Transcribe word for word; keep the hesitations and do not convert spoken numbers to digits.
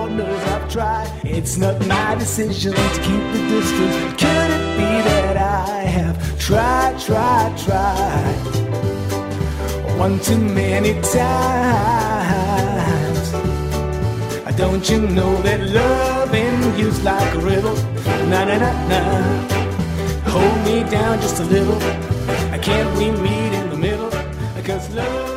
Lord knows I've tried. It's not my decision to keep the distance. Could it be that I have tried, tried, tried one too many times? Don't you know that loving you's like a riddle? Na na na na. Hold me down just a little. Can't we meet in the middle? 'Cause love